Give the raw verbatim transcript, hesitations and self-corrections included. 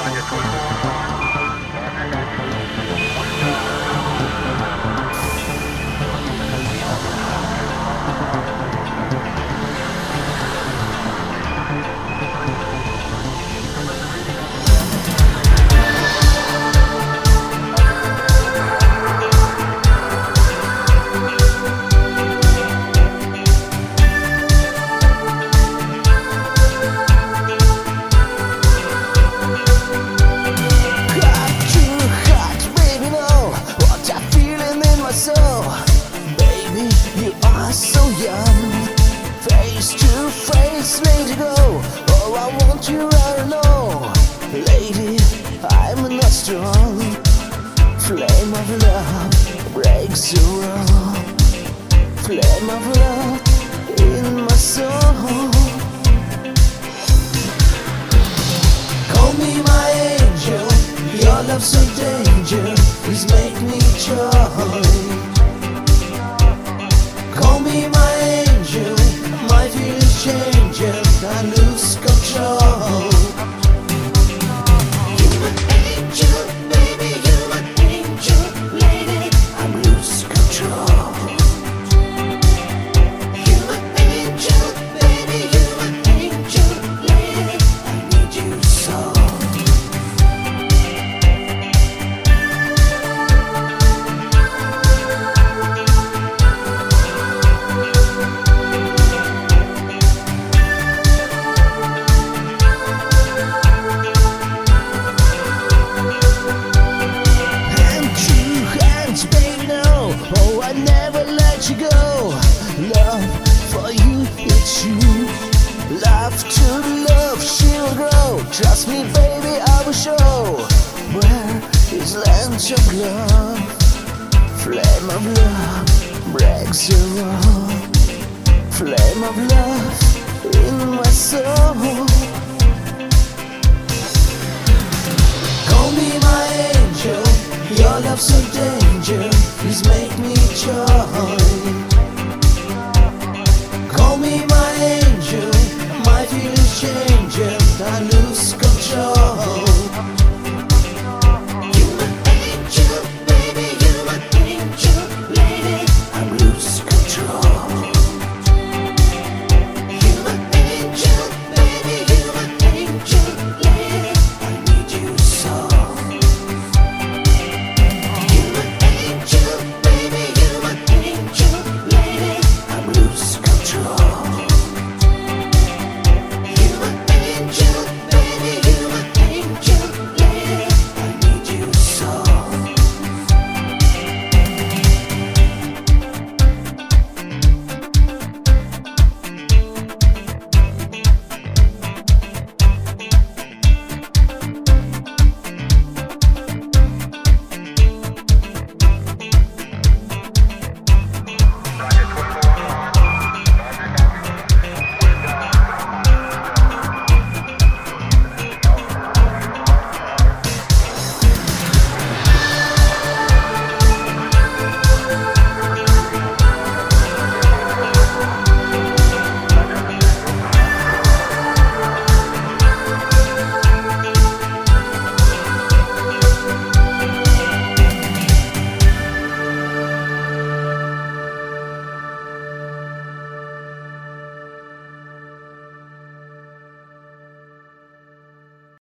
Face to face, lady, go. Oh, I want you, I don't know. Lady, I'm not strong. Flame of love breaks the wall. Flame of love in my soul. Call me my angel. Your love's so danger. Please make me joy. Call me my angel. My feelings change and I lose control. You're an angel, baby, you're an angel, lady, I lose control. You're an angel, baby, you're an angel, lady, I need you so. Oh, I never let you go. Love for you, it's you. Love to love, she'll grow. Trust me, baby, I will show. Where is land of love? Flame of love breaks the wall. Flame of love in my soul. Call me my angel. Your love's so danger, please make me joy.